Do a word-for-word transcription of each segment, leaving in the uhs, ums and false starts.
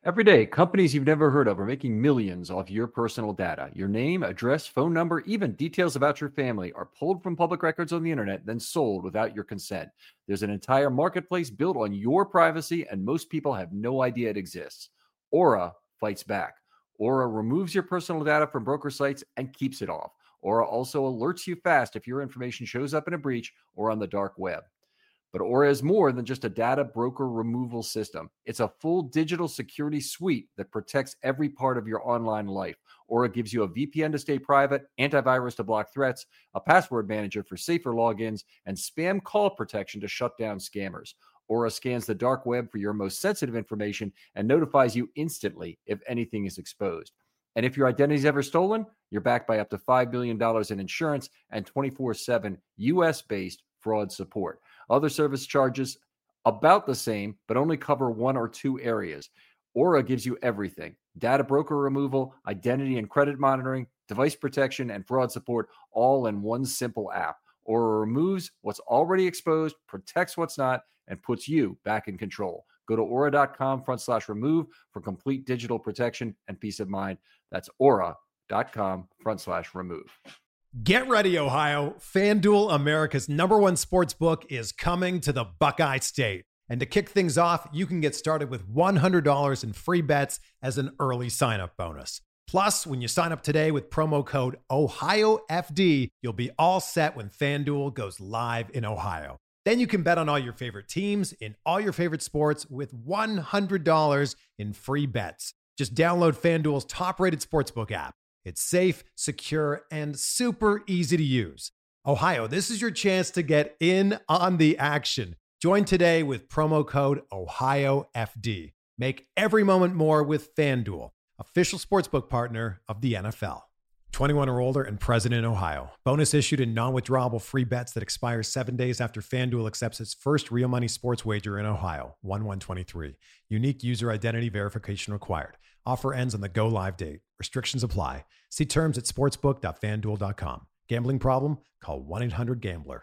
Every day, companies you've never heard of are making millions off your personal data. Your name, address, phone number, even details about your family are pulled from public records on the internet, then sold without your consent. There's an entire marketplace built on your privacy, and most people have no idea it exists. Aura fights back. Aura removes your personal data from broker sites and keeps it off. Aura also alerts you fast if your information shows up in a breach or on the dark web. But Aura is more than just a data broker removal system. It's a full digital security suite that protects every part of your online life. Aura gives you a V P N to stay private, antivirus to block threats, a password manager for safer logins, and spam call protection to shut down scammers. Aura scans the dark web for your most sensitive information and notifies you instantly if anything is exposed. And if your identity is ever stolen, you're backed by up to five billion dollars in insurance and twenty-four seven U S-based fraud support. Other service charges about the same, but only cover one or two areas. Aura gives you everything: data broker removal, identity and credit monitoring, device protection, and fraud support, all in one simple app. Aura removes what's already exposed, protects what's not, and puts you back in control. Go to aura.com front slash remove for complete digital protection and peace of mind. That's aura.com front slash remove. Get ready, Ohio. FanDuel, America's number one sports book, is coming to the Buckeye State. And to kick things off, you can get started with one hundred dollars in free bets as an early sign-up bonus. Plus, when you sign up today with promo code Ohio F D, you'll be all set when FanDuel goes live in Ohio. Then you can bet on all your favorite teams in all your favorite sports with one hundred dollars in free bets. Just download FanDuel's top-rated sportsbook app. It's safe, secure, and super easy to use. Ohio, this is your chance to get in on the action. Join today with promo code Ohio F D. Make every moment more with FanDuel, official sportsbook partner of the N F L. twenty-one or older and present in Ohio. Bonus issued in non-withdrawable free bets that expire seven days after FanDuel accepts its first real money sports wager in Ohio. one one twenty-three. Unique user identity verification required. Offer ends on the go live date. Restrictions apply. See terms at sportsbook dot fan duel dot com. Gambling problem? Call one eight hundred gambler.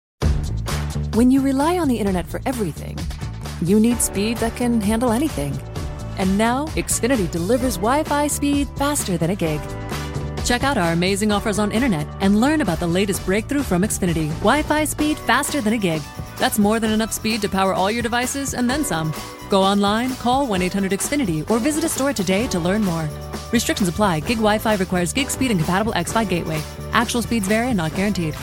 When you rely on the internet for everything, you need speed that can handle anything. And now, Xfinity delivers Wi-Fi speed faster than a gig. Check out our amazing offers on internet and learn about the latest breakthrough from Xfinity. Wi-Fi speed faster than a gig. That's more than enough speed to power all your devices and then some. Go online, call one eight hundred X Finity, or visit a store today to learn more. Restrictions apply. Gig Wi-Fi requires gig speed and compatible X-Fi gateway. Actual speeds vary and not guaranteed.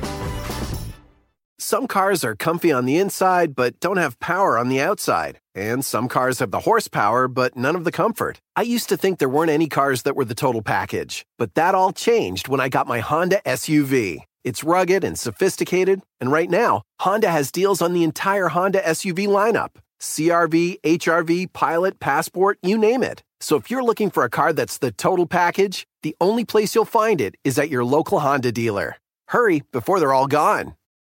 Some cars are comfy on the inside, but don't have power on the outside. And some cars have the horsepower, but none of the comfort. I used to think there weren't any cars that were the total package. But that all changed when I got my Honda S U V. It's rugged and sophisticated. And right now, Honda has deals on the entire Honda S U V lineup. C R V, H R V, Pilot, Passport, you name it. So if you're looking for a car that's the total package, the only place you'll find it is at your local Honda dealer. Hurry before they're all gone.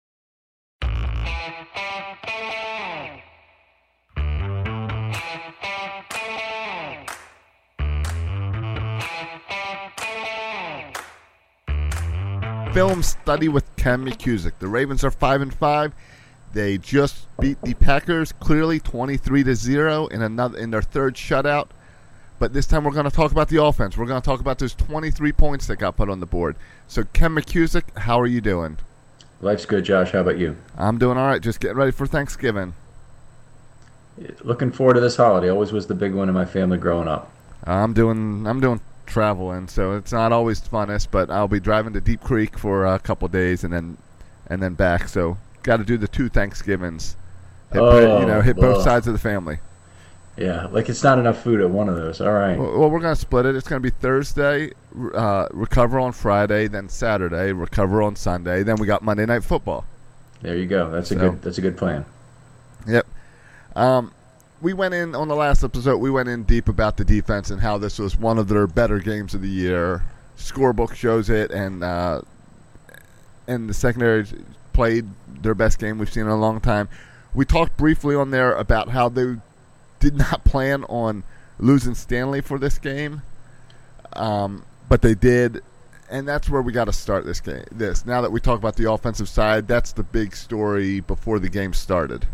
Film study with Ken McCusick. The Ravens are five and five. They just beat the Packers clearly, twenty-three to zero in another in their third shutout. But this time we're going to talk about the offense. We're going to talk about those twenty-three points that got put on the board. So Ken McCusick, how are you doing? Life's good, Josh. How about you? I'm doing all right. Just getting ready for Thanksgiving. Looking forward to this holiday. Always was the big one in my family growing up. I'm doing. I'm doing. traveling, so it's not always funnest, but I'll be driving to Deep Creek for a couple days and then and then back. So got to do the two Thanksgivings. Hit, oh, you know, hit well, both sides of the family. Yeah, like it's not enough food at one of those. All right. Well, well we're gonna split it. It's gonna be Thursday, uh, recover on Friday, then Saturday, recover on Sunday. Then we got Monday Night Football. There you go. That's a so, good. That's a good plan. Yep. Um. We went in, on the last episode, we went in deep about the defense and how this was one of their better games of the year. Scorebook shows it, and uh, and the secondary played their best game we've seen in a long time. We talked briefly on there about how they did not plan on losing Stanley for this game, um, but they did, and that's where we got to start this game. This now that we talk about the offensive side, that's the big story before the game started.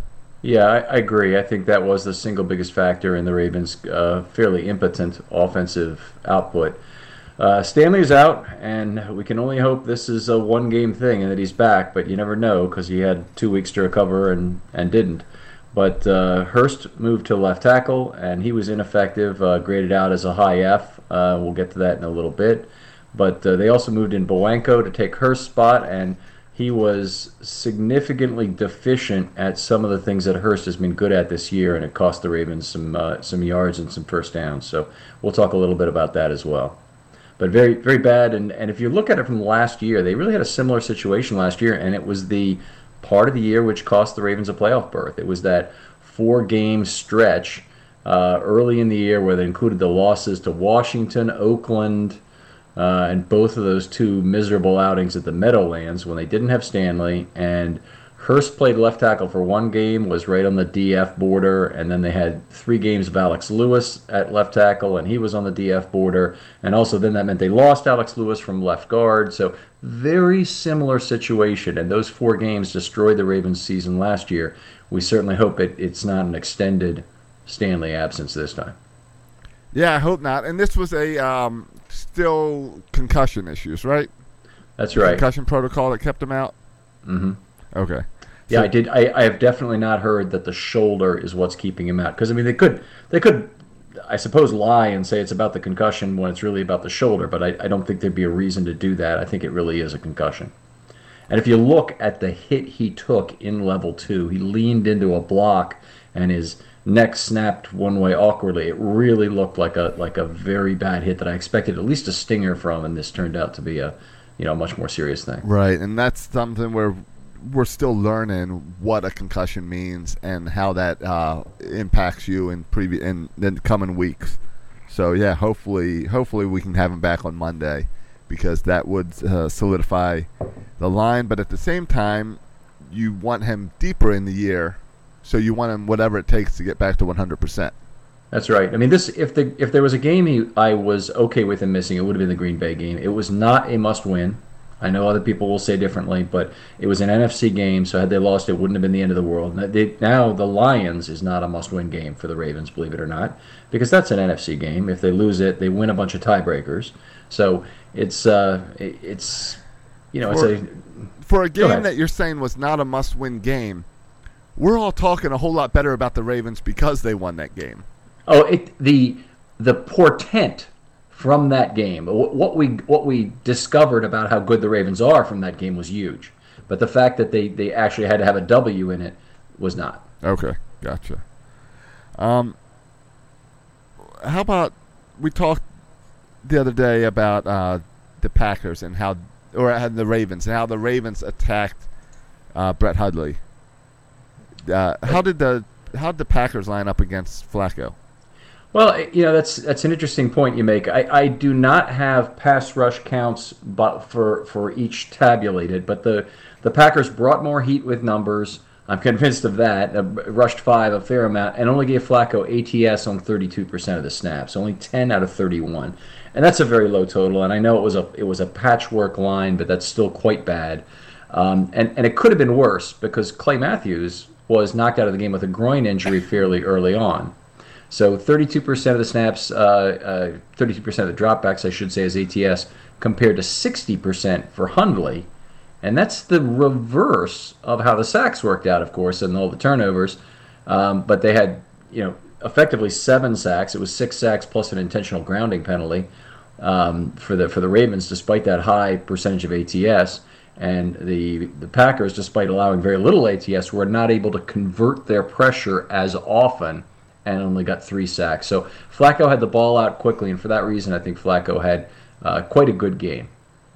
Yeah, I, I agree. I think that was the single biggest factor in the Ravens' uh, fairly impotent offensive output. Uh, Stanley's out, and we can only hope this is a one-game thing and that he's back, but you never know because he had two weeks to recover and, and didn't. But uh, Hurst moved to left tackle, and he was ineffective, uh, graded out as a high F. Uh, we'll get to that in a little bit. But uh, they also moved in Bowanko to take Hurst's spot, and he was significantly deficient at some of the things that Hurst has been good at this year, and it cost the Ravens some uh, some yards and some first downs. So we'll talk a little bit about that as well. But very, very bad. And, and if you look at it from last year, they really had a similar situation last year, and it was the part of the year which cost the Ravens a playoff berth. It was that four-game stretch uh, early in the year where they included the losses to Washington, Oakland, uh, and both of those two miserable outings at the Meadowlands when they didn't have Stanley. And Hurst played left tackle for one game, was right on the D F border, and then they had three games of Alex Lewis at left tackle, and he was on the D F border. And also then that meant they lost Alex Lewis from left guard. So very similar situation, and those four games destroyed the Ravens' season last year. We certainly hope it, it's not an extended Stanley absence this time. Yeah, I hope not. And this was a um, still concussion issues, right? That's right. Concussion protocol that kept him out? Mm-hmm. Okay. Yeah, I did. I, I have definitely not heard that the shoulder is what's keeping him out. Because I mean, they could, they could, I suppose, lie and say it's about the concussion when it's really about the shoulder. But I, I don't think there'd be a reason to do that. I think it really is a concussion. And if you look at the hit he took in level two, he leaned into a block and his neck snapped one way awkwardly. It really looked like a like a very bad hit that I expected at least a stinger from, and this turned out to be a, you know, much more serious thing. Right, and that's something where we're still learning what a concussion means and how that uh, impacts you in previous in the coming weeks. So yeah, hopefully, hopefully we can have him back on Monday, because that would uh, solidify the line. But at the same time, you want him deeper in the year, so you want him whatever it takes to get back to one hundred percent. That's right. I mean, this if the if there was a game he, I was okay with him missing, it would have been the Green Bay game. It was not a must-win. I know other people will say differently, but it was an N F C game, so had they lost, it wouldn't have been the end of the world. Now, they, now the Lions is not a must-win game for the Ravens, believe it or not, because that's an N F C game. If they lose it, they win a bunch of tiebreakers. So it's it's uh, it's you know for, it's a for a game that you're saying was not a must-win game. We're all talking a whole lot better about the Ravens because they won that game. Oh, it the the portent from that game, what we what we discovered about how good the Ravens are from that game was huge. But the fact that they, they actually had to have a W in it was not. Okay, gotcha. Um, how about we talked the other day about uh, the Packers and how, or uh, the Ravens and how the Ravens attacked uh, Brett Hundley. Uh, how did the how did the Packers line up against Flacco? Well, you know, that's that's an interesting point you make. I, I do not have pass rush counts but for for each tabulated, but the, the Packers brought more heat with numbers. I'm convinced of that. Uh, rushed five, a fair amount, and only gave Flacco A T S on thirty-two percent of the snaps, only ten out of thirty-one. And that's a very low total, and I know it was a it was a patchwork line, but that's still quite bad. Um, and, and it could have been worse because Clay Matthews was knocked out of the game with a groin injury fairly early on. So thirty-two percent of the snaps, uh, uh, thirty-two percent of the dropbacks, I should say, is A T S, compared to sixty percent for Hundley. And that's the reverse of how the sacks worked out, of course, and all the turnovers. Um, but they had, you know, effectively seven sacks. It was six sacks plus an intentional grounding penalty um, for the for the Ravens, despite that high percentage of A T S. And the the Packers, despite allowing very little A T S, were not able to convert their pressure as often, and only got three sacks. So Flacco had the ball out quickly, and for that reason, I think Flacco had uh, quite a good game.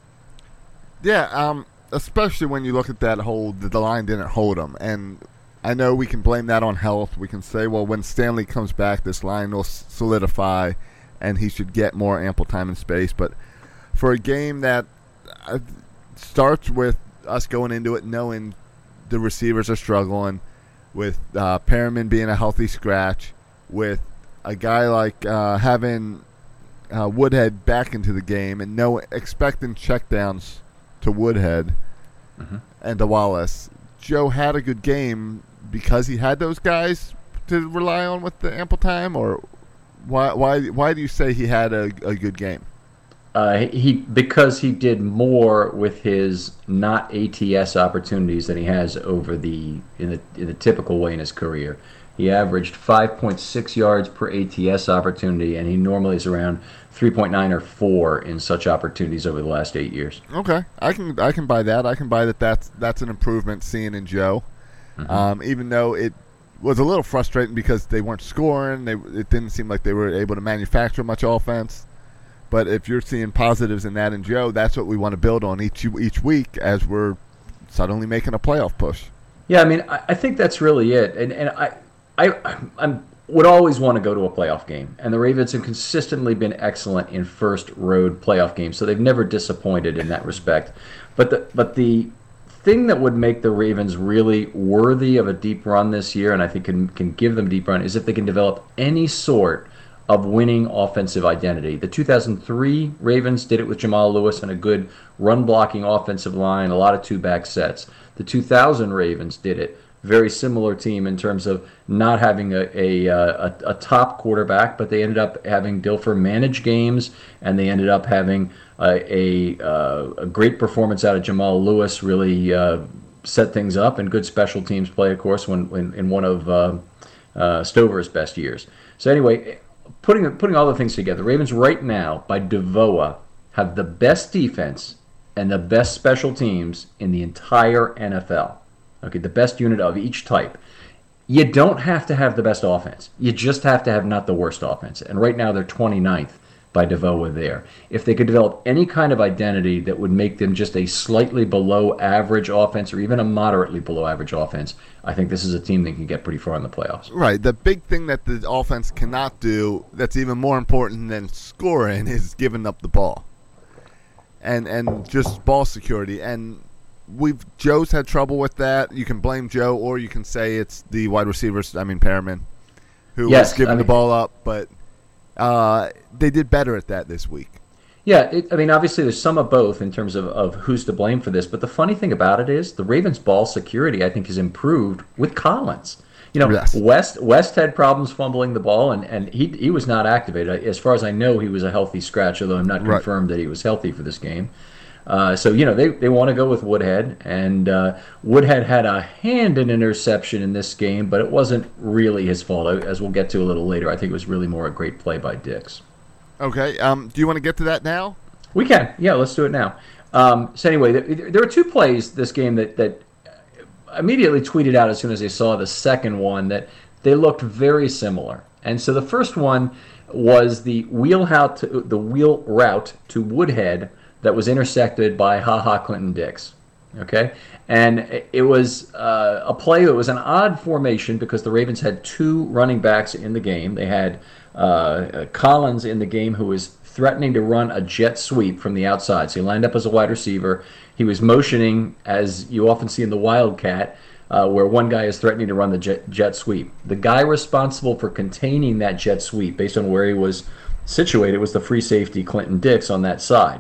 Yeah, um, especially when you look at that whole, the line didn't hold him. And I know we can blame that on health. We can say, well, when Stanley comes back, this line will solidify, and he should get more ample time and space. But for a game that uh, starts with us going into it knowing the receivers are struggling, with uh, Perriman being a healthy scratch, with a guy like uh, having uh, Woodhead back into the game and no expecting checkdowns to Woodhead mm-hmm. and to Wallace. Joe had a good game, because he had those guys to rely on with the ample time, or why why why do you say he had a, a good game? Uh, he because he did more with his not A T S opportunities than he has over the in the in the typical way in his career. He averaged five point six yards per A T S opportunity, and he normally is around three point nine or four in such opportunities over the last eight years. Okay, I can I can buy that. I can buy that. That's that's an improvement seeing in Joe, mm-hmm. um, even though it was a little frustrating because they weren't scoring. They it didn't seem like they were able to manufacture much offense. But if you're seeing positives in that in Joe, that's what we want to build on each each week as we're suddenly making a playoff push. Yeah, I mean, I, I think that's really it. And and I I I'm, would always want to go to a playoff game. And the Ravens have consistently been excellent in first road playoff games, so they've never disappointed in that respect. But the but the thing that would make the Ravens really worthy of a deep run this year, and I think can can give them a deep run, is if they can develop any sort of winning offensive identity. The two thousand three Ravens did it with Jamal Lewis and a good run-blocking offensive line, a lot of two-back sets. The two thousand Ravens did it. Very similar team in terms of not having a, a, a, a top quarterback, but they ended up having Dilfer manage games, and they ended up having a, a, a great performance out of Jamal Lewis, really uh, set things up, and good special teams play, of course, when, when in one of uh, uh, Stover's best years. So anyway, Putting putting all the things together, Ravens right now, by D V O A, have the best defense and the best special teams in the entire N F L. Okay, the best unit of each type. You don't have to have the best offense. You just have to have not the worst offense. And right now they're twenty-ninth by D V O A there. If they could develop any kind of identity that would make them just a slightly below average offense or even a moderately below average offense, I think this is a team that can get pretty far in the playoffs. Right. The big thing that the offense cannot do that's even more important than scoring is giving up the ball. And and just ball security. And we've Joe's had trouble with that. You can blame Joe, or you can say it's the wide receivers, I mean Perriman, who yes, was giving I mean, the ball up, but uh, they did better at that this week. Yeah, it, I mean, obviously there's some of both in terms of, of who's to blame for this, but the funny thing about it is the Ravens' ball security, I think, has improved with Collins. You know, yes. West West had problems fumbling the ball, and, and he he was not activated. As far as I know, he was a healthy scratch, although I'm not right. confirmed that he was healthy for this game. Uh, so, you know, they, they want to go with Woodhead, and uh, Woodhead had a hand in interception in this game, but it wasn't really his fault, as we'll get to a little later. I think it was really more a great play by Dix. Okay. Um, do you want to get to that now? We can. Yeah, let's do it now. Um, so anyway, there, there were two plays this game that, that immediately tweeted out as soon as they saw the second one that they looked very similar. And so the first one was the wheel route to, the wheel route to Woodhead that was intersected by Ha Ha Clinton Dix. Okay? And it was uh, a play that was an odd formation because the Ravens had two running backs in the game. They had uh, Collins in the game, who was threatening to run a jet sweep from the outside. So he lined up as a wide receiver. He was motioning, as you often see in the Wildcat, uh, where one guy is threatening to run the jet, jet sweep. The guy responsible for containing that jet sweep, based on where he was situated, was the free safety Clinton Dix on that side.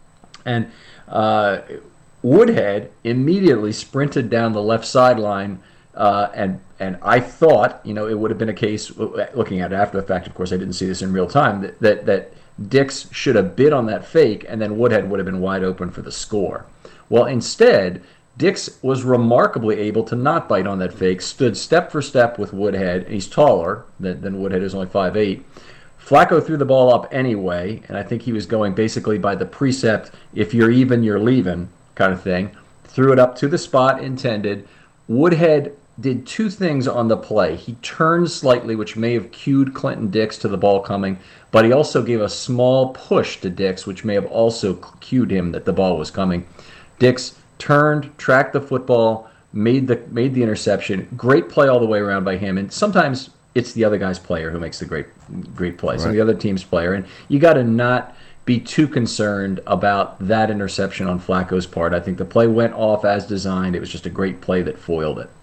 And uh, Woodhead immediately sprinted down the left sideline, uh, and and I thought, you know, it would have been a case, looking at it after the fact, of course, I didn't see this in real time, that that, that Dix should have bid on that fake, and then Woodhead would have been wide open for the score. Well, instead, Dix was remarkably able to not bite on that fake, stood step for step with Woodhead, and he's taller than, than Woodhead, is only five eight. Flacco threw the ball up anyway, and I think he was going basically by the precept, if you're even, you're leaving, kind of thing. Threw it up to the spot intended. Woodhead did two things on the play. He turned slightly, which may have cued Clinton Dix to the ball coming, but he also gave a small push to Dix, which may have also cued him that the ball was coming. Dix turned, tracked the football, made the made the interception. Great play all the way around by him, and sometimes it's the other guy's player who makes the great great play. So right. The other team's player. And you got to not be too concerned about that interception on Flacco's part. I think the play went off as designed. It was just a great play that foiled it.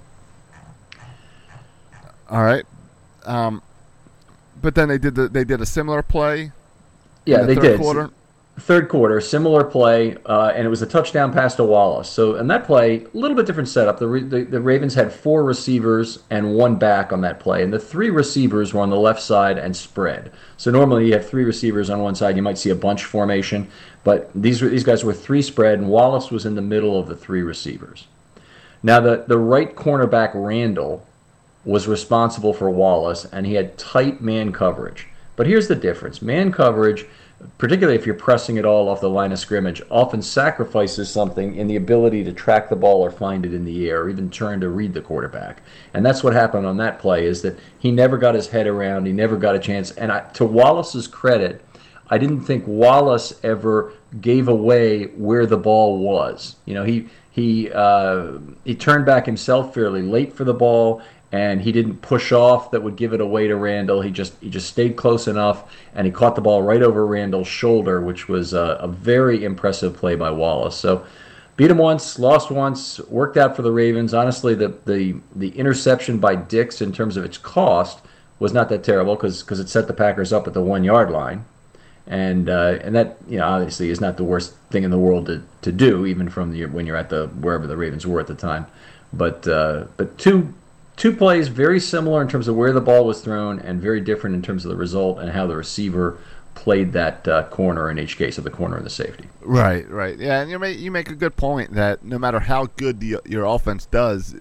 All right. Um, but then they did the, they did a similar play yeah, in the they third did. quarter. third quarter, similar play, uh, and it was a touchdown pass to Wallace. So in that play, a little bit different setup. The, the the Ravens had four receivers and one back on that play, and the three receivers were on the left side and spread. So normally you have three receivers on one side. You might see a bunch formation, but these were, these guys were three spread, and Wallace was in the middle of the three receivers. Now the the right cornerback Randall was responsible for Wallace, and he had tight man coverage. But here's the difference: man coverage, particularly if you're pressing it all off the line of scrimmage, often sacrifices something in the ability to track the ball or find it in the air, or even turn to read the quarterback. And that's what happened on that play, is that he never got his head around, he never got a chance. And I, to Wallace's credit, I didn't think Wallace ever gave away where the ball was. You know, he he uh, he turned back himself fairly late for the ball, and he didn't push off that would give it away to Randall. He just he just stayed close enough, and he caught the ball right over Randall's shoulder, which was a, a very impressive play by Wallace. So beat him once, lost once, worked out for the Ravens. Honestly, the the, the interception by Dix in terms of its cost was not that terrible, because because it set the Packers up at the one-yard line. And uh, and that, you know, obviously is not the worst thing in the world to, to do, even from the, when you're at the wherever the Ravens were at the time. But uh, but two two plays very similar in terms of where the ball was thrown, and very different in terms of the result and how the receiver played that uh, corner, in each case of the corner and the safety. Right, right, yeah, and you make you make a good point that no matter how good the, your offense does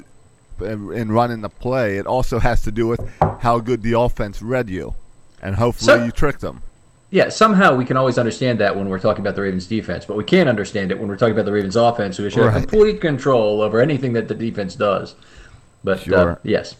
in running the play, it also has to do with how good the offense read you, and hopefully so, you tricked them. Yeah, somehow we can always understand that when we're talking about the Ravens defense, but we can't understand it when we're talking about the Ravens offense, who should right. have complete control over anything that the defense does. But sure. uh, yes.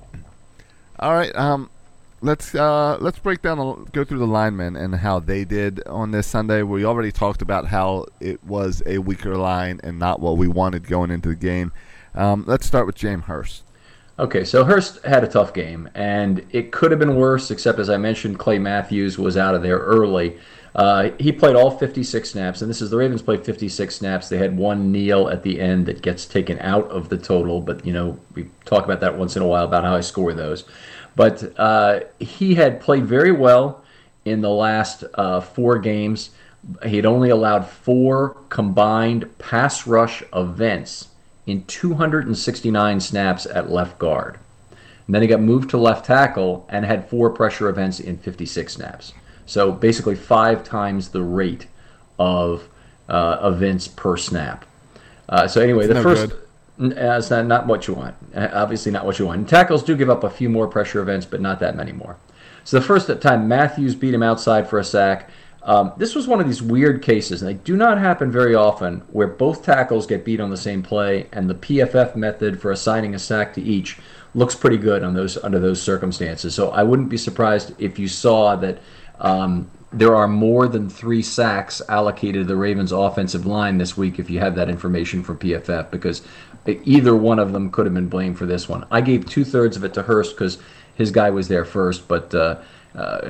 All right, um, let's uh, let's break down, the, go through the linemen and how they did on this Sunday. We already talked about how it was a weaker line and not what we wanted going into the game. Um, let's start with James Hurst. Okay, so Hurst had a tough game, and it could have been worse, except, as I mentioned, Clay Matthews was out of there early. Uh, he played all fifty-six snaps, and this is the Ravens played fifty-six snaps. They had one kneel at the end that gets taken out of the total, but, you know, we talk about that once in a while, about how I score those. But uh, he had played very well in the last uh, four games. He had only allowed four combined pass rush events in two hundred sixty-nine snaps at left guard. And then he got moved to left tackle and had four pressure events in fifty-six snaps. So basically five times the rate of uh, events per snap. Uh, so anyway, That's the no first... good. Uh, it's not, not what you want. Uh, obviously not what you want. And tackles do give up a few more pressure events, but not that many more. So the first time Matthews beat him outside for a sack. Um, this was one of these weird cases, and they do not happen very often, where both tackles get beat on the same play, and the P F F method for assigning a sack to each looks pretty good on those under those circumstances. So I wouldn't be surprised if you saw that um, there are more than three sacks allocated to the Ravens' offensive line this week if you have that information from P F F, because either one of them could have been blamed for this one. I gave two-thirds of it to Hurst because his guy was there first, but uh, uh,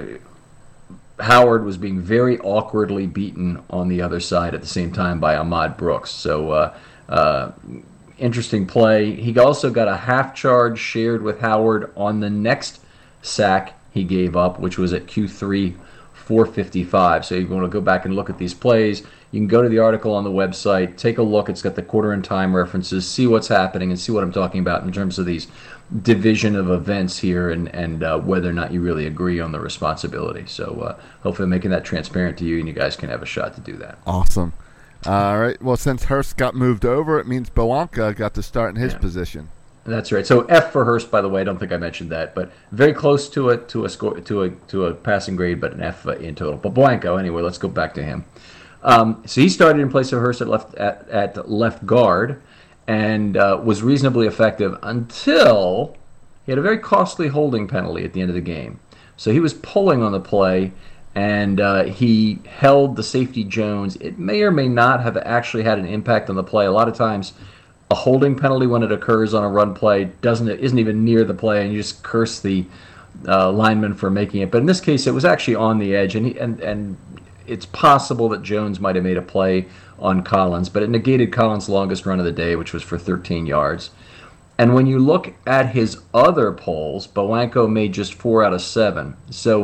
Howard was being very awkwardly beaten on the other side at the same time by Ahmad Brooks. So uh, uh, interesting play. He also got a half charge shared with Howard on the next sack he gave up, which was at Q three four fifty-five. So you want to go back and look at these plays, you can go to the article on the website, take a look. It's got the quarter and time references, see what's happening, and see what I'm talking about in terms of these division of events here, and, and uh, whether or not you really agree on the responsibility. So uh, hopefully I'm making that transparent to you, and you guys can have a shot to do that. Awesome. All right. Well, since Hurst got moved over, it means Bowanka got to start in his yeah. position. That's right. So F for Hurst, by the way. I don't think I mentioned that, but very close to a to a score to a to a passing grade, but an F in total. But Blanco, anyway. Let's go back to him. Um, so he started in place of Hurst at left at, at left guard, and uh, was reasonably effective until he had a very costly holding penalty at the end of the game. So he was pulling on the play, and uh, he held the safety Jones. It may or may not have actually had an impact on the play. A lot of times, a holding penalty when it occurs on a run play doesn't isn't even near the play, and you just curse the uh, lineman for making it. But in this case, it was actually on the edge, and he, and and it's possible that Jones might have made a play on Collins, but it negated Collins' longest run of the day, which was for thirteen yards. And when you look at his other polls, Bowanko made just four out of seven. So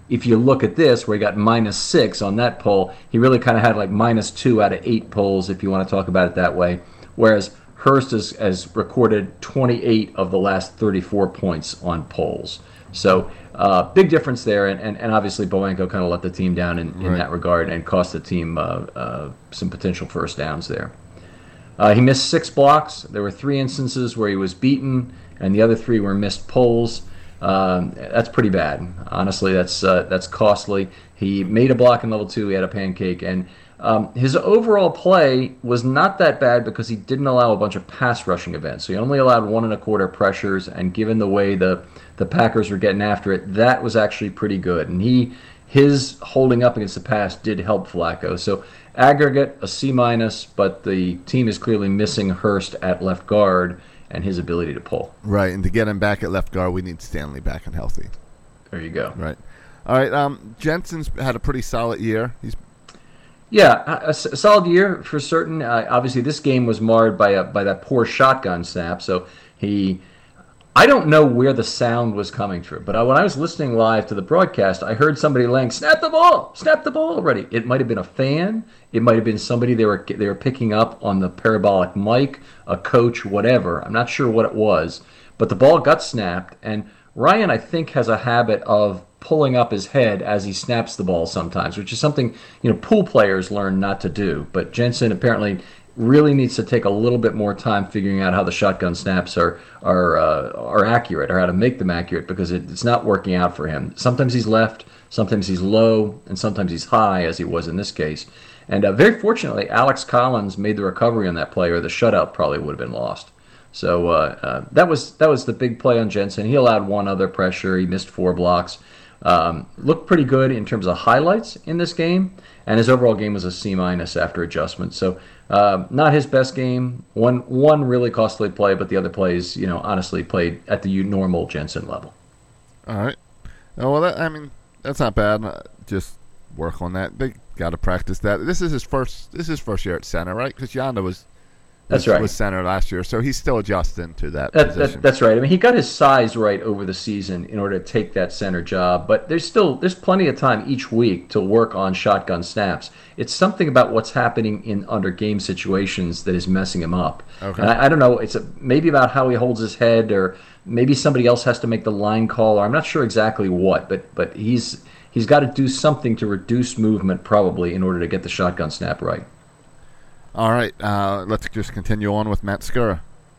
if you look at this, where he got minus six on that poll, he really kind of had like minus two out of eight polls, if you want to talk about it that way. Whereas Hurst has, has recorded twenty-eight of the last thirty-four points on polls. So uh, big difference there, and, and, and obviously Bowanko kind of let the team down in, in right. that regard and cost the team uh, uh, some potential first downs there. Uh, he missed six blocks. There were three instances where he was beaten, and the other three were missed pulls. Um, that's pretty bad. Honestly, that's uh, that's costly. He made a block in level two. He had a pancake, and um, his overall play was not that bad because he didn't allow a bunch of pass rushing events. So he only allowed one and a quarter pressures, and given the way the the Packers were getting after it, that was actually pretty good. And he his holding up against the pass did help Flacco. So aggregate a C minus, but the team is clearly missing Hurst at left guard and his ability to pull. Right, and to get him back at left guard, we need Stanley back and healthy. There you go. Right. All right. Um, Jensen's had a pretty solid year. He's yeah, a, a solid year for certain. Uh, obviously, this game was marred by a, by that poor shotgun snap. So he, I don't know where the sound was coming through, but I, when I was listening live to the broadcast, I heard somebody laying, "Snap the ball! Snap the ball already!" It might have been a fan. It might have been somebody they were they were picking up on the parabolic mic, a coach, whatever. I'm not sure what it was, but the ball got snapped, and Ryan, I think, has a habit of pulling up his head as he snaps the ball sometimes, which is something, you know, pool players learn not to do. But Jensen apparently really needs to take a little bit more time figuring out how the shotgun snaps are are uh, are accurate, or how to make them accurate, because it, it's not working out for him. Sometimes he's left, sometimes he's low, and sometimes he's high, as he was in this case. And uh, very fortunately, Alex Collins made the recovery on that play, or the shutout probably would have been lost. So uh, uh, that was that was the big play on Jensen. He allowed one other pressure. He missed four blocks. Um, looked pretty good in terms of highlights in this game, and his overall game was a C minus after adjustment. So uh, not his best game. One one really costly play, but the other plays, you know, honestly played at the normal Jensen level. All right. Oh, well, that, I mean, that's not bad. Just work on that. They got to practice that. This is his first. This is his first year at center, right? Because Yanda was. That's was, right. was center last year, so he's still adjusting to that, that position. That, that's right. I mean, he got his size right over the season in order to take that center job, but there's still there's plenty of time each week to work on shotgun snaps. It's something about what's happening in under game situations that is messing him up. Okay. And I, I don't know. It's a, maybe about how he holds his head, or maybe somebody else has to make the line call, or I'm not sure exactly what, but but he's he's got to do something to reduce movement probably in order to get the shotgun snap right. All right, uh, let's just continue on with Matt Skura.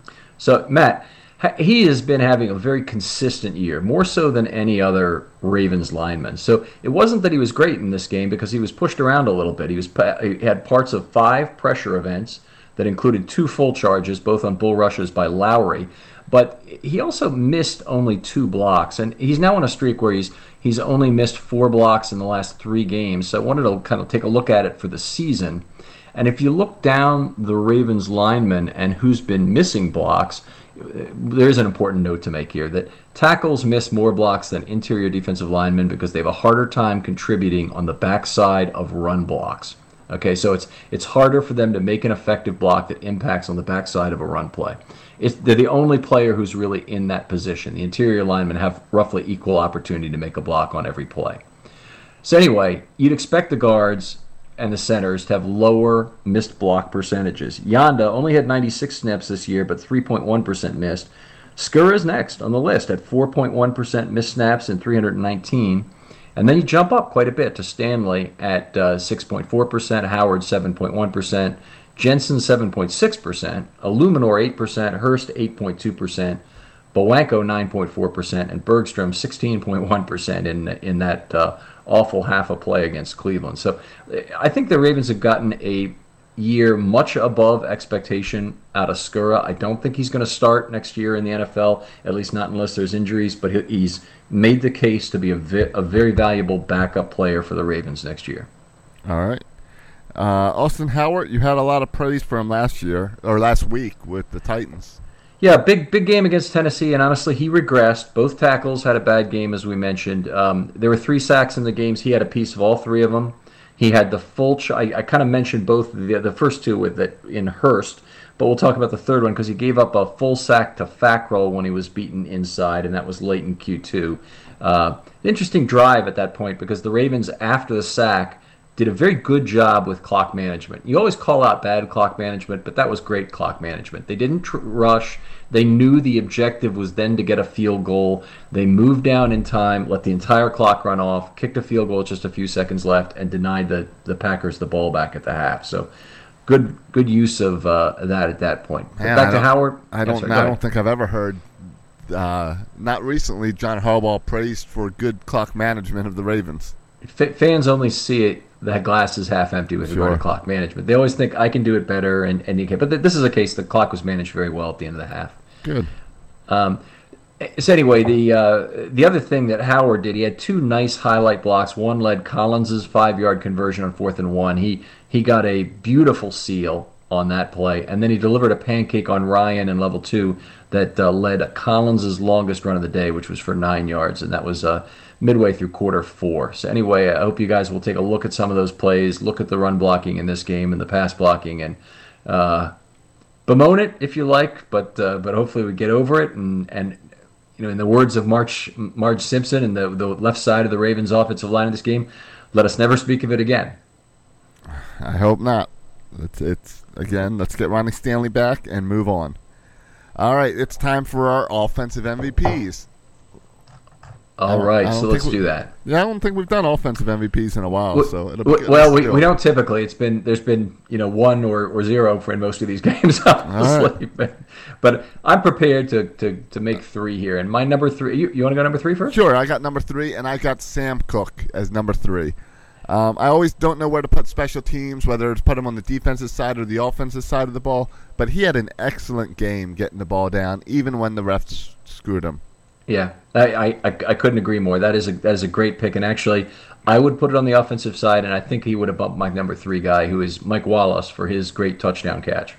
So, Matt, he has been having a very consistent year, more so than any other Ravens lineman. So it wasn't that he was great in this game, because he was pushed around a little bit. He was he had parts of five pressure events that included two full charges, both on bull rushes by Lowry. But he also missed only two blocks, and he's now on a streak where he's he's only missed four blocks in the last three games. So I wanted to kind of take a look at it for the season. And if you look down the Ravens linemen and who's been missing blocks, there's an important note to make here, that tackles miss more blocks than interior defensive linemen because they have a harder time contributing on the backside of run blocks. Okay, so it's it's harder for them to make an effective block that impacts on the backside of a run play. It's, they're the only player who's really in that position. The interior linemen have roughly equal opportunity to make a block on every play. So anyway, you'd expect the guards and the centers to have lower missed block percentages. Yanda only had ninety-six snips this year, but three point one percent missed. Skura is next on the list at four point one percent missed snaps and three hundred nineteen. And then you jump up quite a bit to Stanley at uh, six point four percent, Howard seven point one percent, Jensen seven point six percent, Illuminor eight percent, Hurst eight point two percent, Bowanko nine point four percent, and Bergstrom sixteen point one percent in in that uh, awful half a play against Cleveland. So I think the Ravens have gotten a year much above expectation out of Skura. I don't think he's going to start next year in the N F L, at least not unless there's injuries, but he's made the case to be a, vi- a very valuable backup player for the Ravens next year. All right. Uh, Austin Howard, you had a lot of praise for him last year, or last week with the Titans. Yeah, big big game against Tennessee, and honestly, he regressed. Both tackles had a bad game, as we mentioned. Um, there were three sacks in the games. He had a piece of all three of them. He had the full. Ch- I, I kind of mentioned both the the first two with it in Hurst, but we'll talk about the third one because he gave up a full sack to Fackrell when he was beaten inside, and that was late in Q two. Uh, interesting drive at that point because the Ravens, after the sack, did a very good job with clock management. You always call out bad clock management, but that was great clock management. They didn't tr- rush. They knew the objective was then to get a field goal. They moved down in time, let the entire clock run off, kicked a field goal with just a few seconds left, and denied the, the Packers the ball back at the half. So good good use of uh, that at that point. But Man, back I to Howard. I don't, sorry, I don't think I've ever heard, uh, not recently, John Harbaugh praised for good clock management of the Ravens. F- fans only see it, that glass is half empty with regard Sure. to clock management. They always think I can do it better, and, and you can. But th- this is a case the clock was managed very well at the end of the half. Good. Um, so anyway, the uh, the other thing that Howard did, he had two nice highlight blocks. One led Collins's five-yard conversion on fourth and one. He he got a beautiful seal on that play, and then he delivered a pancake on Ryan in level two that uh, led Collins's longest run of the day, which was for nine yards, and that was uh, midway through quarter four. So anyway, I hope you guys will take a look at some of those plays, look at the run blocking in this game and the pass blocking, and uh, bemoan it if you like, but uh, but hopefully we get over it. And, and you know, in the words of March Marge Simpson and the the left side of the Ravens offensive line in this game, let us never speak of it again. I hope not. It's, it's again, let's get Ronnie Stanley back and move on. All right, it's time for our offensive M V Ps. All don't- right, I don't so let's think we- do that. Yeah, I don't think we've done offensive M V Ps in a while, W- so it'll be w- good. Well, Let's we, do we it. don't typically. It's been there's been you know one or, or zero for in most of these games, obviously. But, but I'm prepared to, to, to make three here. And my number three. You, you want to go number three first? Sure, I got number three, and I got Sam Cooke as number three. Um, I always don't know where to put special teams, whether to put him on the defensive side or the offensive side of the ball, but he had an excellent game getting the ball down, even when the refs screwed him. Yeah, I, I, I I couldn't agree more. That is a that is a great pick, and actually, I would put it on the offensive side, and I think he would have bumped my number three guy, who is Mike Wallace, for his great touchdown catch.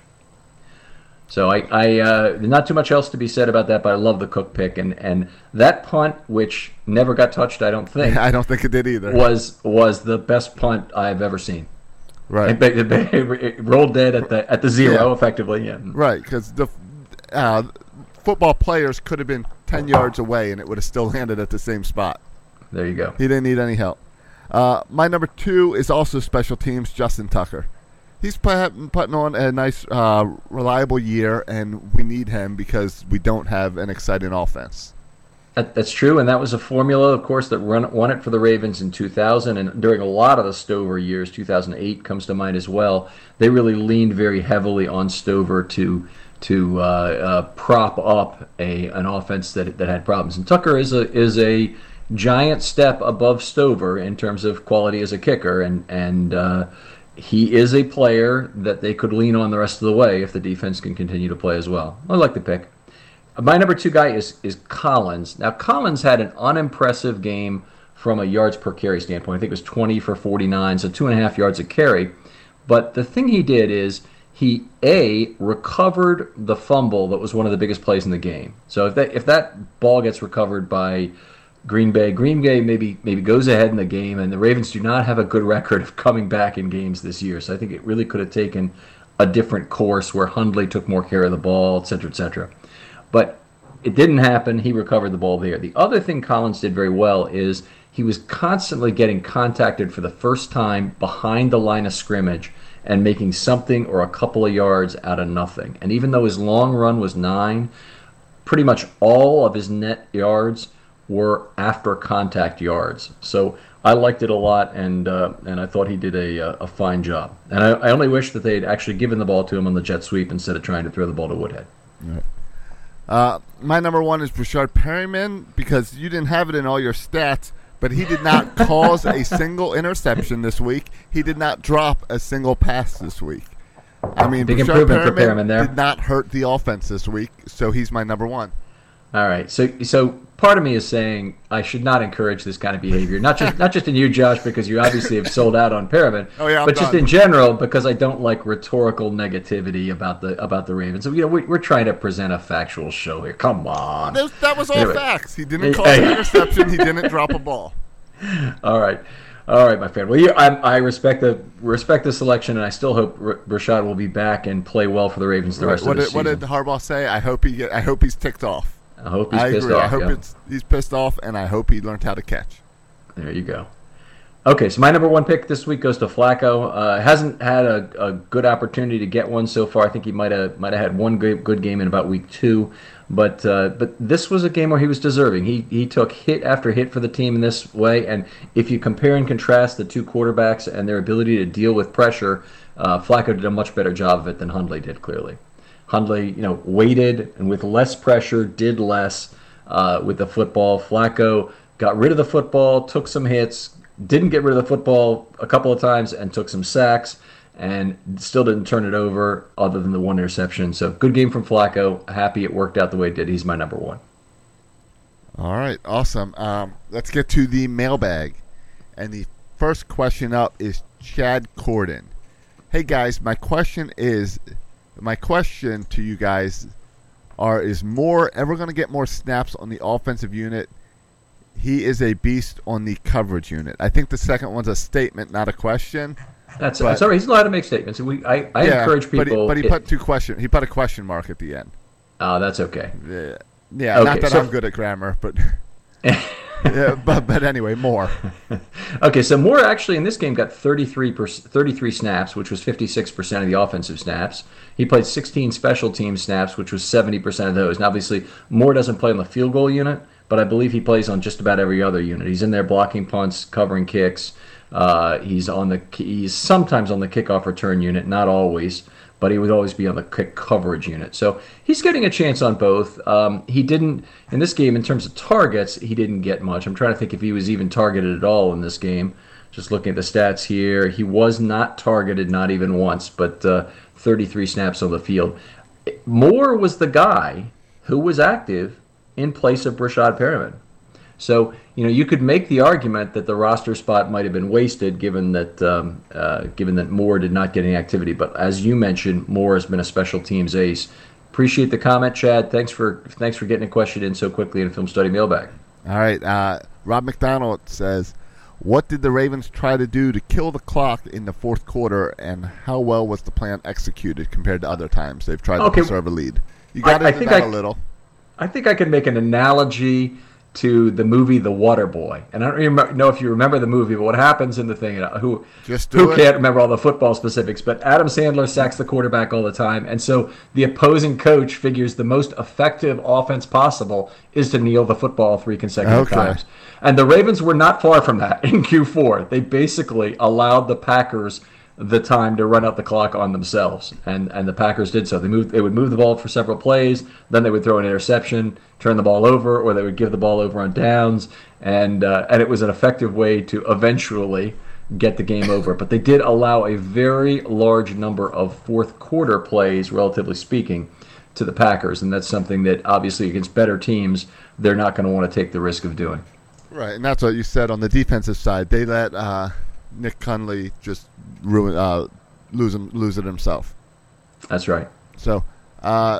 So I, I uh, not too much else to be said about that, but I love the Cook pick, and, and that punt, which never got touched, I don't think, I don't think it did either. was was the best punt I've ever seen. Right, It, it, it, it rolled dead at the at the zero, Yeah. effectively. Yeah. right, because the uh, football players could have been ten yards away, and it would have still landed at the same spot. There you go. He didn't need any help. Uh, my number two is also special teams, Justin Tucker. He's put- putting on a nice, uh, reliable year, and we need him because we don't have an exciting offense. That, that's true, and that was a formula, of course, that run, won it for the Ravens in two thousand, and during a lot of the Stover years, two thousand eight comes to mind as well. They really leaned very heavily on Stover to to uh, uh, prop up a an offense that that had problems. And Tucker is a is a giant step above Stover in terms of quality as a kicker, and and uh, he is a player that they could lean on the rest of the way if the defense can continue to play as well. I like the pick. My number two guy is is Collins. Now, Collins had an unimpressive game from a yards per carry standpoint. I think it was twenty for forty-nine, so two and a half yards a carry. But the thing he did is he, A, recovered the fumble that was one of the biggest plays in the game. So if that if that ball gets recovered by Green Bay, Green Bay maybe maybe goes ahead in the game, and the Ravens do not have a good record of coming back in games this year. So I think it really could have taken a different course where Hundley took more care of the ball, et cetera, et cetera. But it didn't happen. He recovered the ball there. The other thing Collins did very well is he was constantly getting contacted for the first time behind the line of scrimmage and making something or a couple of yards out of nothing. And even though his long run was nine, pretty much all of his net yards were after contact yards. So I liked it a lot, and uh, and I thought he did a a fine job. And I, I only wish that they had actually given the ball to him on the jet sweep instead of trying to throw the ball to Woodhead. Right. Uh, my number one is Brashard Perryman because you didn't have it in all your stats, but he did not cause a single interception this week. He did not drop a single pass this week. I mean, Big Brashard improvement for Perriman Perriman there. did not hurt the offense this week, so he's my number one. All right, so so part of me is saying I should not encourage this kind of behavior. Not just not just in you, Josh, because you obviously have sold out on Perriman. Oh, yeah, I'm but just done. in general, because I don't like rhetorical negativity about the about the Ravens. So, you know, we, we're trying to present a factual show here. Come on. That was, that was all Anyway. facts. He didn't Hey, cause an hey. interception. He didn't drop a ball. All right, all right, my friend. Well, you, I, I respect the respect the selection, and I still hope R- Rashad will be back and play well for the Ravens the rest what of the did, what season. did Harbaugh say? I hope he get, I hope he's ticked off. I hope he's I pissed agree. off. I hope yeah. it's, he's pissed off, and I hope he learned how to catch. There you go. Okay, so my number one pick this week goes to Flacco. Uh, hasn't had a, a good opportunity to get one so far. I think he might have might have had one good, good game in about week two, but uh, but this was a game where he was deserving. He he took hit after hit for the team in this way, and if you compare and contrast the two quarterbacks and their ability to deal with pressure, uh, Flacco did a much better job of it than Hundley did. Clearly, Hundley, you know, waited and with less pressure did less uh, with the football. Flacco got rid of the football, took some hits. Didn't get rid of the football a couple of times and took some sacks and still didn't turn it over other than the one interception. So good game from Flacco. Happy it worked out the way it did. He's my number one. All right, awesome. Um, let's get to the mailbag. And the first question up is Chad Corden. Hey, guys, my question is, my question to you guys are, is Moore ever going to get more snaps on the offensive unit? He is a beast on the coverage unit. I think the second one's a statement, not a question. That's, but, that's all right. He's allowed to make statements. We, I, I yeah, encourage people. But he, but he it, put two question. He put a question mark at the end. Oh, that's okay. Yeah, yeah. Okay, not that so, I'm good at grammar, but yeah, but but anyway, Moore. Okay, so Moore actually in this game got thirty-three, thirty-three snaps, which was fifty-six percent of the offensive snaps. He played sixteen special team snaps, which was seventy percent of those. And obviously, Moore doesn't play on the field goal unit, but I believe he plays on just about every other unit. He's in there blocking punts, covering kicks. Uh, he's on the he's sometimes on the kickoff return unit, not always, but he would always be on the kick coverage unit. So he's getting a chance on both. Um, he didn't in this game in terms of targets. He didn't get much. I'm trying to think if he was even targeted at all in this game. Just looking at the stats here, he was not targeted, not even once, but uh, thirty-three snaps on the field. Moore was the guy who was active in place of Brashad Perriman. So, you know, you could make the argument that the roster spot might have been wasted given that um, uh, given that Moore did not get any activity. But as you mentioned, Moore has been a special teams ace. Appreciate the comment, Chad. Thanks for thanks for getting a question in so quickly in Film Study Mailbag. All right. Uh, Rob McDonald says, what did the Ravens try to do to kill the clock in the fourth quarter, and how well was the plan executed compared to other times they've tried okay. to preserve a lead? You got I, into I think that I, a little. I think I can make an analogy to the movie The Water Boy. And I don't even know if you remember the movie, but what happens in the thing, who, Just do who it. can't remember all the football specifics, but Adam Sandler sacks the quarterback all the time. And so the opposing coach figures the most effective offense possible is to kneel the football three consecutive Okay. times. And the Ravens were not far from that in Q four. They basically allowed the Packers the time to run out the clock on themselves, and and the Packers did so. They moved. They would move the ball for several plays, then they would throw an interception, turn the ball over, or they would give the ball over on downs, and uh, and it was an effective way to eventually get the game over. But they did allow a very large number of fourth quarter plays, relatively speaking, to the Packers, and that's something that obviously against better teams they're not going to want to take the risk of doing. Right, and that's what you said on the defensive side. They let uh, Nick Cunley just ruin, uh, lose him, lose it himself. That's right. So, uh,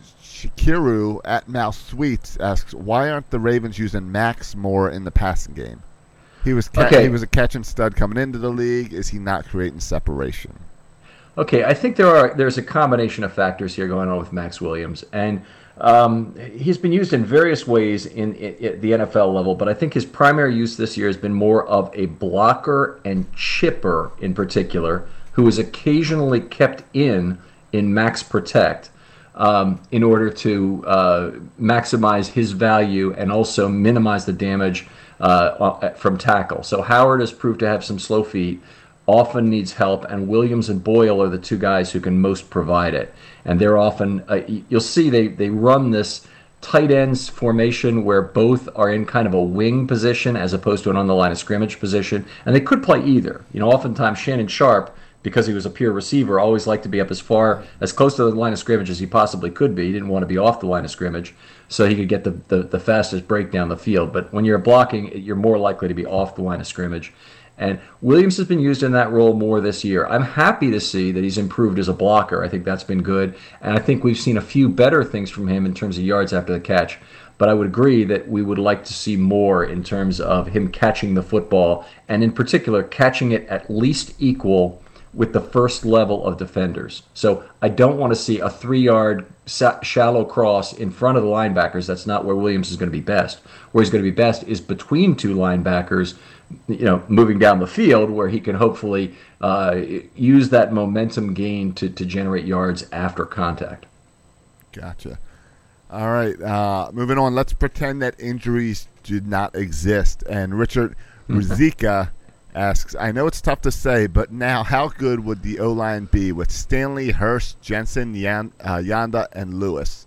Shakiru at Mouse Sweets asks, why aren't the Ravens using Max more in the passing game? He was ca- okay. he was a catch and stud coming into the league. Is he not creating separation? Okay, I think there are there's a combination of factors here going on with Max Williams, and um, he's been used in various ways in, in, at the N F L level, but I think his primary use this year has been more of a blocker and chipper in particular, who is occasionally kept in in Max Protect um, in order to uh, maximize his value and also minimize the damage uh, from tackle. So Howard has proved to have some slow feet, often needs help, and Williams and Boyle are the two guys who can most provide it. And they're often, uh, you'll see they, they run this tight ends formation where both are in kind of a wing position as opposed to an on the line of scrimmage position. And they could play either. You know, oftentimes Shannon Sharp, because he was a pure receiver, always liked to be up as far, as close to the line of scrimmage as he possibly could be. He didn't want to be off the line of scrimmage so he could get the, the, the fastest break down the field. But when you're blocking, you're more likely to be off the line of scrimmage. And Williams has been used in that role more this year. I'm happy to see that he's improved as a blocker. I think that's been good. And I think we've seen a few better things from him in terms of yards after the catch. But I would agree that we would like to see more in terms of him catching the football, and in particular, catching it at least equal with the first level of defenders. So I don't want to see a three-yard sa- shallow cross in front of the linebackers. That's not where Williams is going to be best. Where he's going to be best is between two linebackers, you know, moving down the field, where he can hopefully uh, use that momentum gain to, to generate yards after contact. Gotcha. All right, uh, moving on. Let's pretend that injuries did not exist. And Richard Ruzicka asks, I know it's tough to say, but now how good would the O-line be with Stanley, Hurst, Jensen, Yan, uh, Yanda, and Lewis?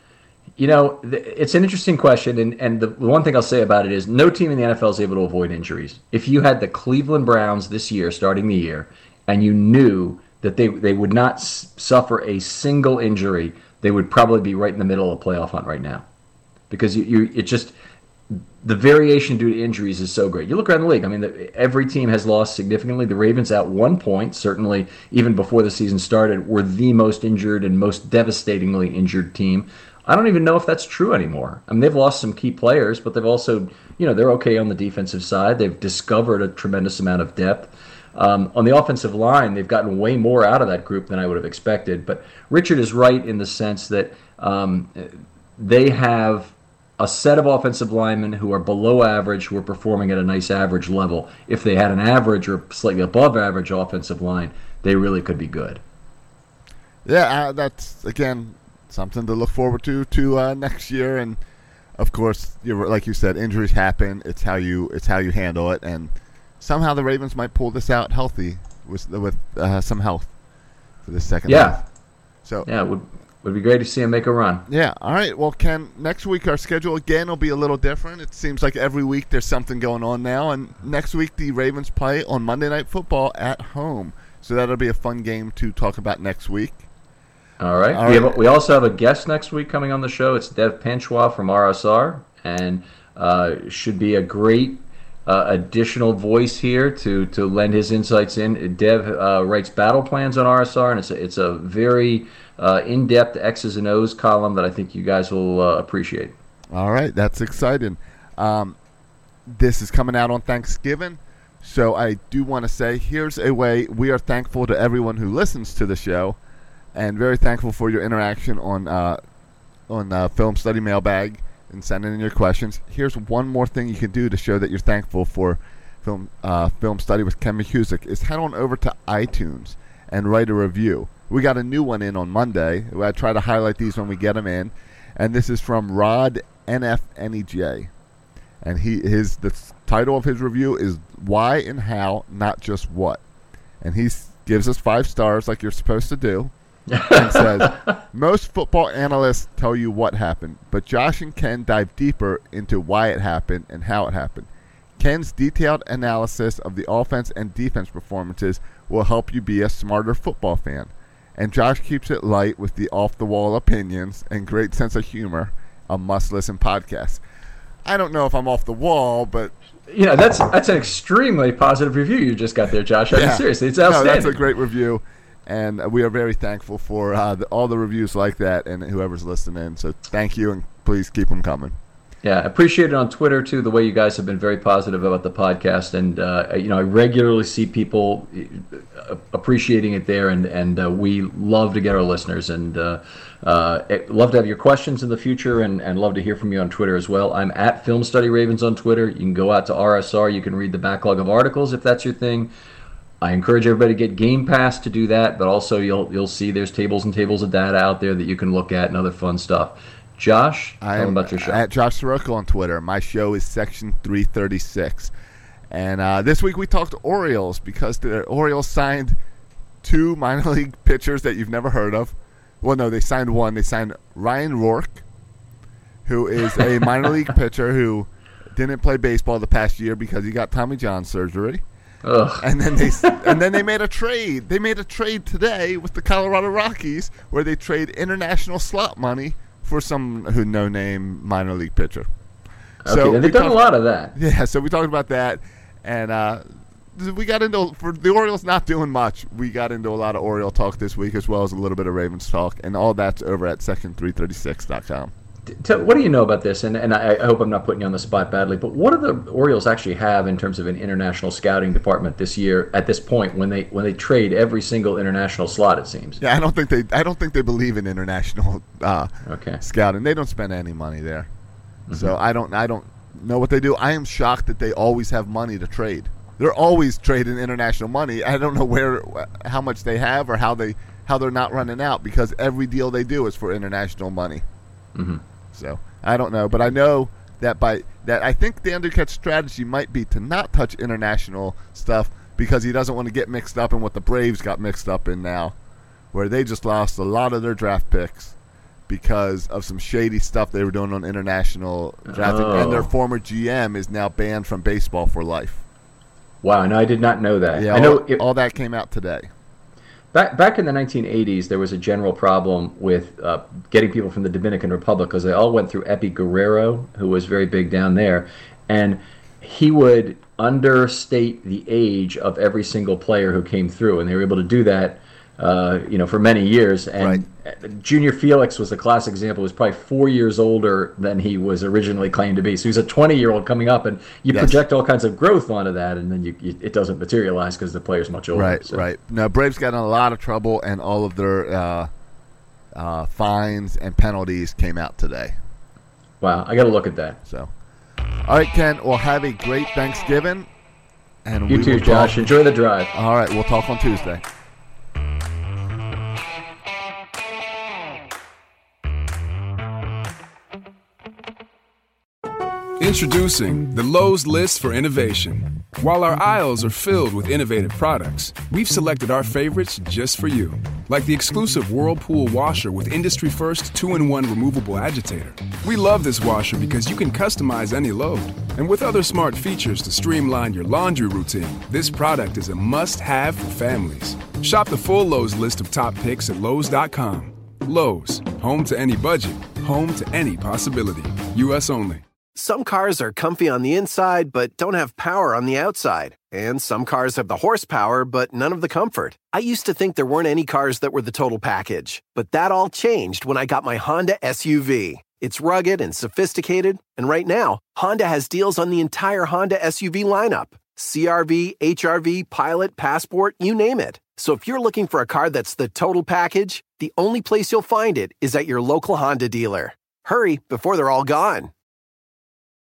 You know, it's an interesting question, and, and the one thing I'll say about it is no team in the N F L is able to avoid injuries. If you had the Cleveland Browns this year, starting the year, and you knew that they, they would not s- suffer a single injury, they would probably be right in the middle of the playoff hunt right now. Because you, you it just the variation due to injuries is so great. You look around the league. I mean, the, every team has lost significantly. The Ravens, at one point, certainly even before the season started, were the most injured and most devastatingly injured team. I don't even know if that's true anymore. I mean, they've lost some key players, but they've also, you know, they're okay on the defensive side. They've discovered a tremendous amount of depth. Um, on the offensive line, they've gotten way more out of that group than I would have expected. But Richard is right in the sense that um, they have a set of offensive linemen who are below average, who are performing at a nice average level. If they had an average or slightly above average offensive line, they really could be good. Yeah, uh, that's, again, something to look forward to to uh, next year. And, of course, you're, like you said, injuries happen. It's how you it's how you handle it. And somehow the Ravens might pull this out healthy with with uh, some health for the second yeah. half. So yeah, it would would be great to see him make a run. Yeah. All right. Well, Ken, next week our schedule again will be a little different. It seems like every week there's something going on now, and next week the Ravens play on Monday Night Football at home. So that'll be a fun game to talk about next week. All right. All we, right. Have, we also have a guest next week coming on the show. It's Dev Panchwa from R S R, and uh, should be a great Uh, additional voice here to to lend his insights in. Dev uh, writes battle plans on R S R, and it's a, it's a very uh, in-depth X's and O's column that I think you guys will uh, appreciate. All right, that's exciting. Um, this is coming out on Thanksgiving, so I do want to say here's a way we are thankful to everyone who listens to the show, and very thankful for your interaction on uh, on uh, Film Study Mailbag and sending in your questions. Here's one more thing you can do to show that you're thankful for Film uh, Film Study with Ken McCusick is head on over to iTunes and write a review. We got a new one in on Monday. I try to highlight these when we get them in, and this is from Rod N F N E J, and he his the title of his review is Why and How, Not Just What, and he gives us five stars like you're supposed to do. And says, most football analysts tell you what happened, but Josh and Ken dive deeper into why it happened and how it happened. Ken's detailed analysis of the offense and defense performances will help you be a smarter football fan. And Josh keeps it light with the off-the-wall opinions and great sense of humor, a must-listen podcast. I don't know if I'm off the wall, but... Yeah, that's that's an extremely positive review you just got there, Josh. I mean, yeah. seriously, it's outstanding. No, that's a great review. And we are very thankful for uh, the, all the reviews like that and whoever's listening. So thank you, and please keep them coming. Yeah, I appreciate it on Twitter, too, the way you guys have been very positive about the podcast. And, uh, you know, I regularly see people appreciating it there, and, and uh, we love to get our listeners. And uh, uh, love to have your questions in the future, and, and love to hear from you on Twitter as well. I'm at Film Study Ravens on Twitter. You can go out to R S R. You can read the backlog of articles if that's your thing. I encourage everybody to get Game Pass to do that, but also you'll you'll see there's tables and tables of data out there that you can look at and other fun stuff. Josh, tell them about your show. At Josh Soroka on Twitter. My show is Section three thirty-six. And uh, this week we talked Orioles because the Orioles signed two minor league pitchers that you've never heard of. Well, no, they signed one. They signed Ryan Rourke, who is a minor league pitcher who didn't play baseball the past year because he got Tommy John surgery. Ugh. And then they and then they made a trade. They made a trade today with the Colorado Rockies where they trade international slot money for some who no name minor league pitcher. Okay, So and we they've done talked- a lot of that. Yeah, so we talked about that, and uh, we got into for the Orioles not doing much. We got into a lot of Oriole talk this week as well as a little bit of Ravens talk, and all that's over at section three thirty-six dot com. T- what do you know about this? And, and I, I hope I'm not putting you on the spot badly, but what do the Orioles actually have in terms of an international scouting department this year at this point when they when they trade every single international slot? It seems. Yeah, I don't think they I don't think they believe in international uh, okay. scouting. They don't spend any money there, Mm-hmm. so I don't I don't know what they do. I am shocked that they always have money to trade. They're always trading international money. I don't know where how much they have or how they how they're not running out because every deal they do is for international money. Mm-hmm. So I don't know, but I know that by that I think the Undercat's strategy might be to not touch international stuff because he doesn't want to get mixed up in what the Braves got mixed up in now, where they just lost a lot of their draft picks because of some shady stuff they were doing on international drafting, oh. and their former G M is now banned from baseball for life. Wow, and I did not know that. Yeah, I know all, it, all that came out today. Back back in the nineteen eighties, there was a general problem with uh, getting people from the Dominican Republic because they all went through Epi Guerrero, who was very big down there, and he would understate the age of every single player who came through, and they were able to do that, uh, you know, for many years. And right. Junior Felix was a classic example. He was probably four years older than he was originally claimed to be. So he's a twenty-year-old coming up, and you yes. project all kinds of growth onto that, and then you, you, it doesn't materialize because the player's much older. Right, so. right. No, Braves got in a lot of trouble, and all of their uh, uh, fines and penalties came out today. Wow, I got to look at that. So, all right, Ken. Well, have a great Thanksgiving. And you we too, Josh. Talk. Enjoy the drive. All right, we'll talk on Tuesday. Introducing the Lowe's List for Innovation. While our aisles are filled with innovative products, we've selected our favorites just for you. Like the exclusive Whirlpool washer with industry-first two in one removable agitator. We love this washer because you can customize any load. And with other smart features to streamline your laundry routine, this product is a must-have for families. Shop the full Lowe's list of top picks at Lowe's dot com. Lowe's, home to any budget, home to any possibility. U S only. Some cars are comfy on the inside, but don't have power on the outside. And some cars have the horsepower, but none of the comfort. I used to think there weren't any cars that were the total package. But that all changed when I got my Honda S U V. It's rugged and sophisticated. And right now, Honda has deals on the entire Honda S U V lineup. C R V, H R V, Pilot, Passport, you name it. So if you're looking for a car that's the total package, the only place you'll find it is at your local Honda dealer. Hurry before they're all gone.